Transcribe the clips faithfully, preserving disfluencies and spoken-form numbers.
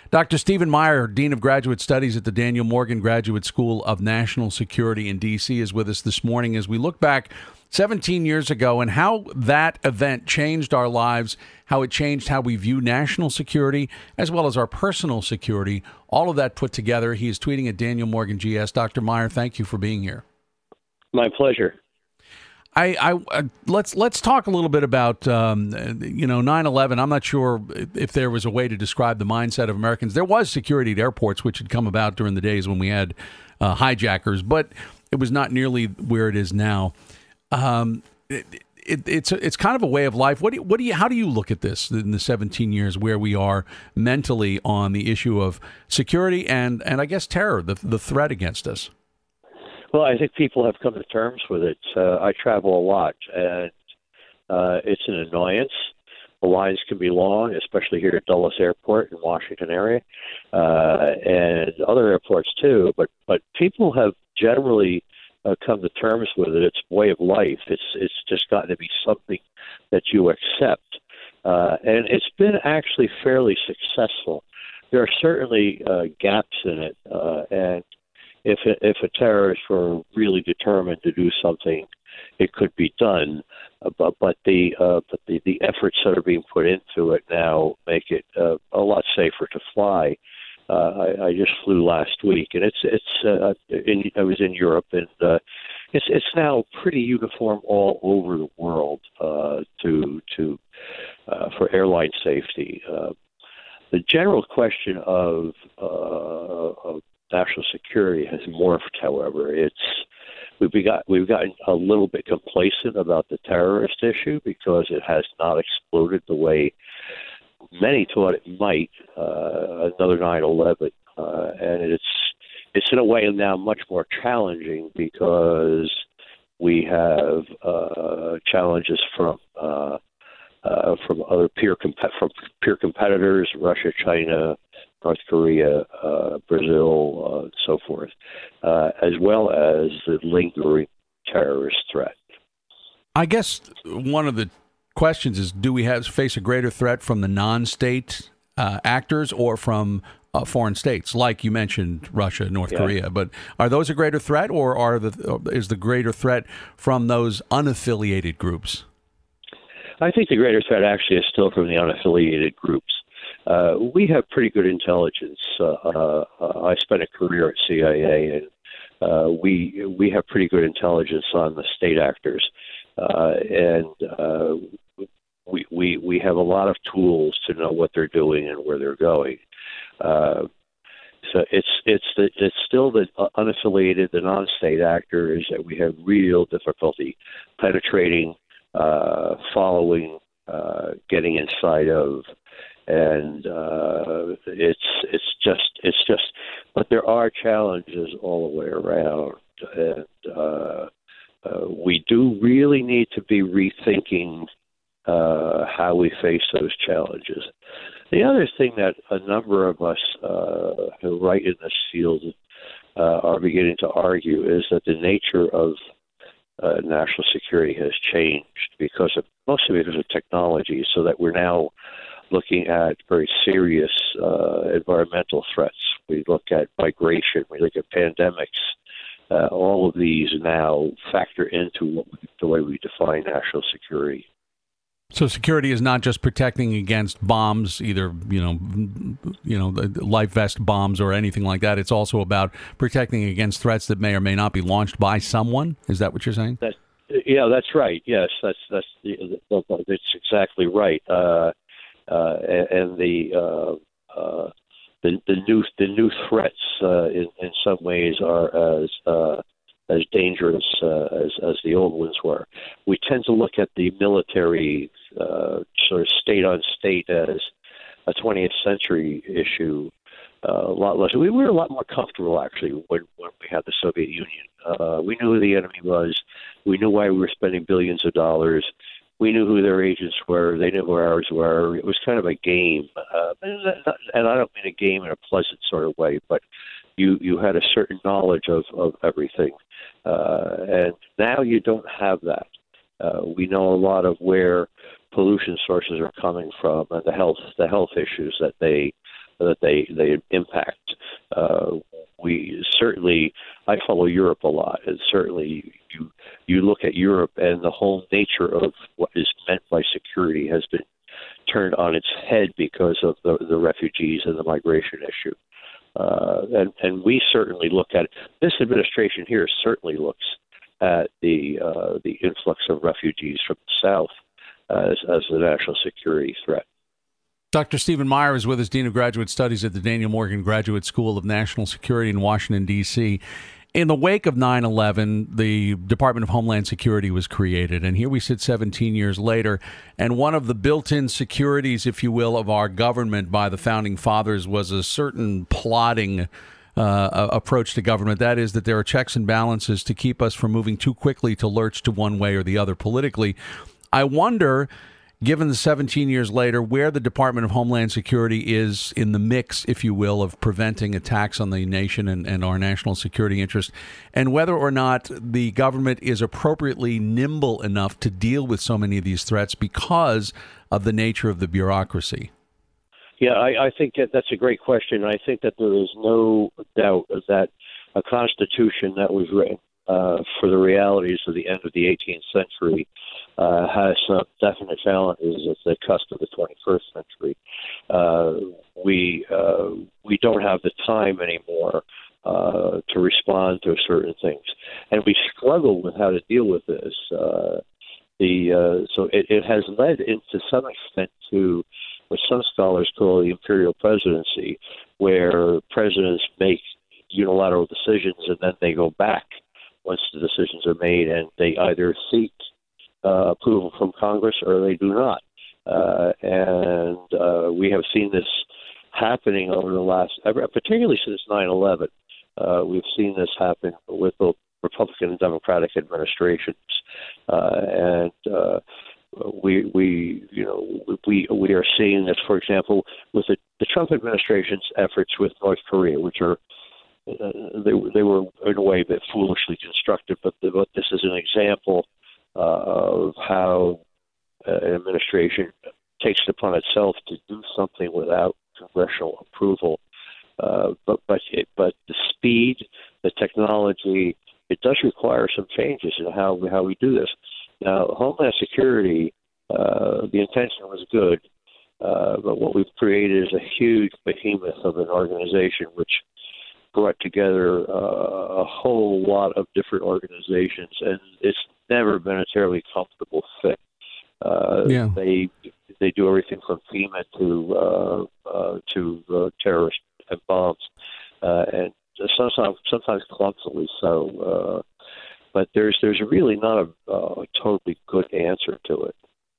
Doctor Stephen Meyer, Dean of Graduate Studies at the Daniel Morgan Graduate School of National Security in D C, is with us this morning as we look back seventeen years ago and how that event changed our lives, how it changed how we view national security as well as our personal security. All of that put together. He is tweeting at Daniel Morgan G S. Doctor Meyer, thank you for being here. My pleasure. I, I uh, let's let's talk a little bit about um, you know nine eleven. I'm not sure if there was a way to describe the mindset of Americans. There was security at airports, which had come about during the days when we had uh, hijackers, but it was not nearly where it is now. Um, it, it, it's it's kind of a way of life. What do you, what do you how do you look at this in the seventeen years where we are mentally on the issue of security and and I guess terror, the the threat against us? Well, I think people have come to terms with it. Uh, I travel a lot, and uh, it's an annoyance. The lines can be long, especially here at Dulles Airport in Washington area, uh, and other airports too. But but people have generally uh, come to terms with it. It's a way of life. It's it's just gotten to be something that you accept, uh, and it's been actually fairly successful. There are certainly uh, gaps in it, uh, and If a, if a terrorist were really determined to do something, it could be done. Uh, but but the uh, but the, the efforts that are being put into it now make it uh, a lot safer to fly. Uh, I, I just flew last week, and it's it's uh, in, I was in Europe, and uh, it's it's now pretty uniform all over the world uh, to to uh, for airline safety. Uh, the general question of, uh, of national security has morphed, however. It's we've got we've gotten a little bit complacent about the terrorist issue because it has not exploded the way many thought it might. Uh, another nine eleven, uh, and it's it's in a way now much more challenging because we have uh, challenges from uh, uh, from other peer comp- from peer competitors, Russia, China, North Korea, uh, Brazil, uh, so forth, uh, as well as the lingering terrorist threat. I guess one of the questions is, do we have face a greater threat from the non-state uh, actors or from uh, foreign states, like you mentioned, Russia, North yeah. Korea? But are those a greater threat, or are the is the greater threat from those unaffiliated groups? I think the greater threat actually is still from the unaffiliated groups. Uh, we have pretty good intelligence. Uh, uh, I spent a career at C I A, and uh, we we have pretty good intelligence on the state actors, uh, and uh, we we we have a lot of tools to know what they're doing and where they're going. Uh, so it's it's the, it's still the unaffiliated, the non-state actors that we have real difficulty penetrating, uh, following, uh, getting inside of. And uh, it's it's just it's just, but there are challenges all the way around, and uh, uh, we do really need to be rethinking uh, how we face those challenges. The other thing that a number of us uh, who write in this field uh, are beginning to argue is that the nature of uh, national security has changed because of mostly because of technology, so that we're now looking at very serious uh, environmental threats. We look at migration. We look at pandemics. Uh, all of these now factor into what we, the way we define national security. So security is not just protecting against bombs, either you know, you know, life vest bombs or anything like that. It's also about protecting against threats that may or may not be launched by someone. Is that what you're saying? That's, yeah, that's right. Yes, that's that's that's exactly right. Uh, Uh, and, and the, uh, uh, the the new the new threats uh, in, in some ways are as uh, as dangerous uh, as as the old ones were. We tend to look at the military uh, sort of state on state as a twentieth century issue. Uh, a lot less. We were a lot more comfortable actually when, when we had the Soviet Union. Uh, we knew who the enemy was. We knew why we were spending billions of dollars. We knew who their agents were. They knew who ours were. It was kind of a game. Uh, and I don't mean a game in a pleasant sort of way, but you, you had a certain knowledge of, of everything. Uh, and now you don't have that. Uh, we know a lot of where pollution sources are coming from and the health the health issues that they that they they impact. Uh, we certainly, I follow Europe a lot, and certainly you you look at Europe, and the whole nature of what is meant by security has been turned on its head because of the, the refugees and the migration issue. Uh, and, and we certainly look at it. This administration here certainly looks at the uh, the influx of refugees from the South as, as a national security threat. Doctor Stephen Meyer is with us, Dean of Graduate Studies at the Daniel Morgan Graduate School of National Security in Washington, D C In the wake of nine eleven, the Department of Homeland Security was created, and here we sit seventeen years later, and one of the built-in securities, if you will, of our government by the Founding Fathers was a certain plotting uh, approach to government. That is, that there are checks and balances to keep us from moving too quickly to lurch to one way or the other politically. I wonder, given the seventeen years later, where the Department of Homeland Security is in the mix, if you will, of preventing attacks on the nation and, and our national security interest, and whether or not the government is appropriately nimble enough to deal with so many of these threats because of the nature of the bureaucracy. Yeah, I, I think that that's a great question. I think that there is no doubt that a constitution that was written uh, for the realities of the end of the eighteenth century Uh, has some definite challenges at the cusp of the twenty-first century. Uh, we uh, we don't have the time anymore uh, to respond to certain things, and we struggle with how to deal with this. Uh, the uh, so it, it has led into some extent to what some scholars call the imperial presidency, where presidents make unilateral decisions and then they go back once the decisions are made, and they either seek Uh, approval from Congress, or they do not. Uh, and uh, we have seen this happening over the last, particularly since nine eleven. Uh, we've seen this happen with both Republican and Democratic administrations, uh, and uh, we, we, you know, we we are seeing this, for example, with the, the Trump administration's efforts with North Korea, which are uh, they they were in a way a bit foolishly constructed, but, the, but this is an example Uh, of how uh, an administration takes it upon itself to do something without congressional approval. Uh, but but it, but the speed, the technology, it does require some changes in how we, how we do this. Now, Homeland Security, uh, the intention was good, uh, but what we've created is a huge behemoth of an organization which brought together uh, a whole lot of different organizations, and it's never been a terribly comfortable fit. Uh, yeah. They they do everything from FEMA to uh, uh, to uh, terrorist and bombs, uh, and sometimes sometimes clumsily so. Uh, but there's there's really not a, uh, a totally good answer to it.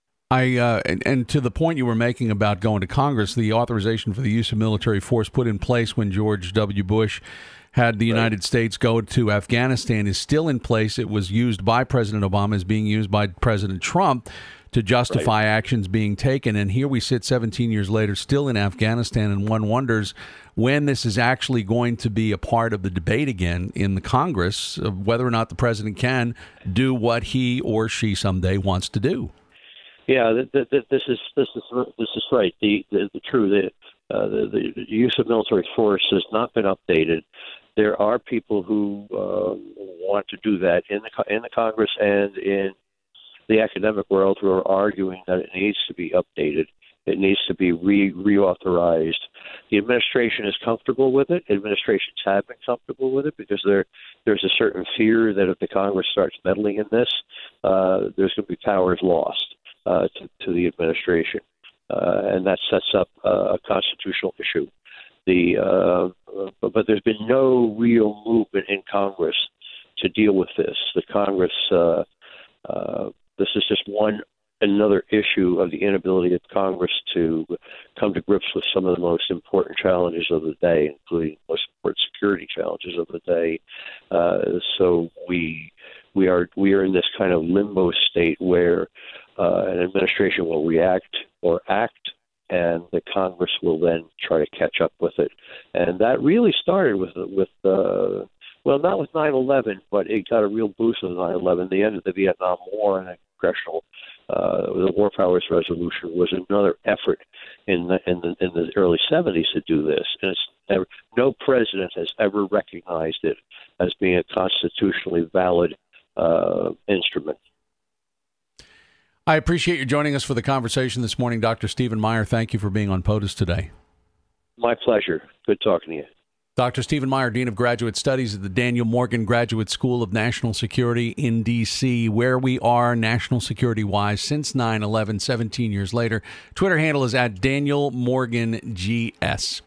I uh, and, and to the point you were making about going to Congress, the authorization for the use of military force put in place when George W. Bush had the United right. States go to Afghanistan is still in place. It was used by President Obama, is being used by President Trump to justify right. actions being taken. And here we sit seventeen years later, still in Afghanistan, and one wonders when this is actually going to be a part of the debate again in the Congress of whether or not the president can do what he or she someday wants to do. Yeah, th- th- th- this is this is this is right. The the, the true the, uh, the the use of military force has not been updated. There are people who uh, want to do that in the in the Congress and in the academic world who are arguing that it needs to be updated. It needs to be re- reauthorized. The administration is comfortable with it. Administrations have been comfortable with it because there there's a certain fear that if the Congress starts meddling in this, uh, there's going to be powers lost uh, to, to the administration, uh, and that sets up uh, a constitutional issue. The uh, but, but there's been no real movement in Congress to deal with this. The Congress, uh, uh, this is just one another issue of the inability of Congress to come to grips with some of the most important challenges of the day, including the most important security challenges of the day. Uh, so we we are we are in this kind of limbo state where uh, an administration will react or act, and the Congress will then try to catch up with it. And that really started with, with uh, well, not with nine eleven, but it got a real boost with nine eleven, the end of the Vietnam War, and the congressional Uh, the War Powers Resolution was another effort in the, in the in the early seventies to do this, and it's never, no president has ever recognized it as being a constitutionally valid uh, instrument. I appreciate you joining us for the conversation this morning, Doctor Stephen Meyer. Thank you for being on POTUS today. My pleasure. Good talking to you. Doctor Stephen Meyer, Dean of Graduate Studies at the Daniel Morgan Graduate School of National Security in D C, where we are national security-wise since nine eleven, seventeen years later. Twitter handle is at Daniel Morgan G S.